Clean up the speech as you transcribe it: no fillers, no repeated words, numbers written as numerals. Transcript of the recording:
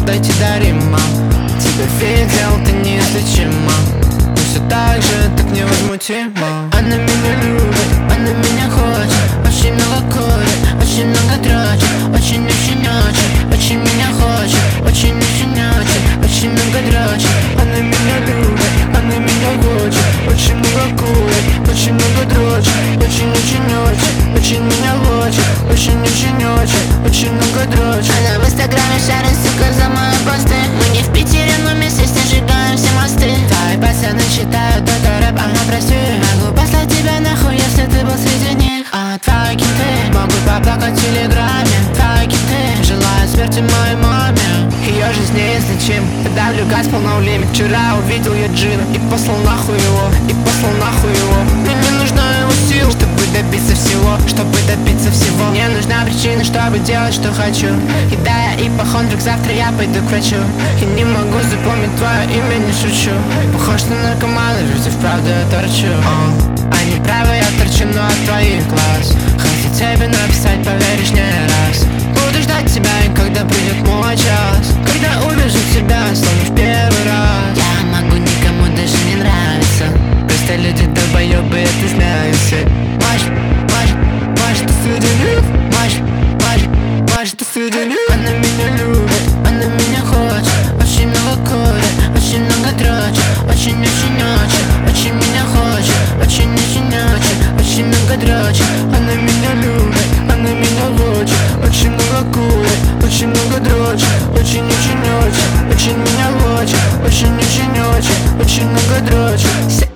дойти до Рима. Тебя видел, ты неизлечима, но все так же, так невозмутимо. Она меня любит, она меня хочет, очень много курит, очень много дрочит, очень меня хочет, очень много дрочит. Она меня любит, она меня хочет, очень много курит, очень много дрочит, очень меня хочет, очень много дрочит. Она в инстаграме шарит, сука, за мои посты. Мы не в Питере, но вместе с ней сжигаем все мосты. Твои пацаны читают только рэп, ага, прости. Могу послать тебя нахуй, если ты был среди них. А твои кенты могут поплакать в телеграме. Твои кенты желают смерти моей маме. Ее жизнь неизлечим, я давлю газ полный лимит. Вчера увидел я Джина и послал нахуй его, Мне не нужна его сила, чтобы добиться всего, Мне нужна причина, чтобы делать, что хочу. И да, я ипохондрик, завтра я пойду к врачу. И не могу запомнить твое имя, не шучу. Похож на наркомана, ведь и вправду я торчу. Они правы, я торчу, но от твоих глаз. Хочу тебе написать, поверишь, не раз. Буду ждать тебя, и когда придет мой час, когда увижу тебя, словно в первый раз. Я могу никому даже не нравиться, Просто люди долбоёбы, это знают все. Маш, ты среди них. Маш, ты среди них. Она меня любит, она меня хочет, очень много курит, очень много дрочит, очень меня хочет, очень много дрочит. Она меня любит, она меня хочет, очень много курит, очень много дрочит, очень меня хочет, очень много дрочит.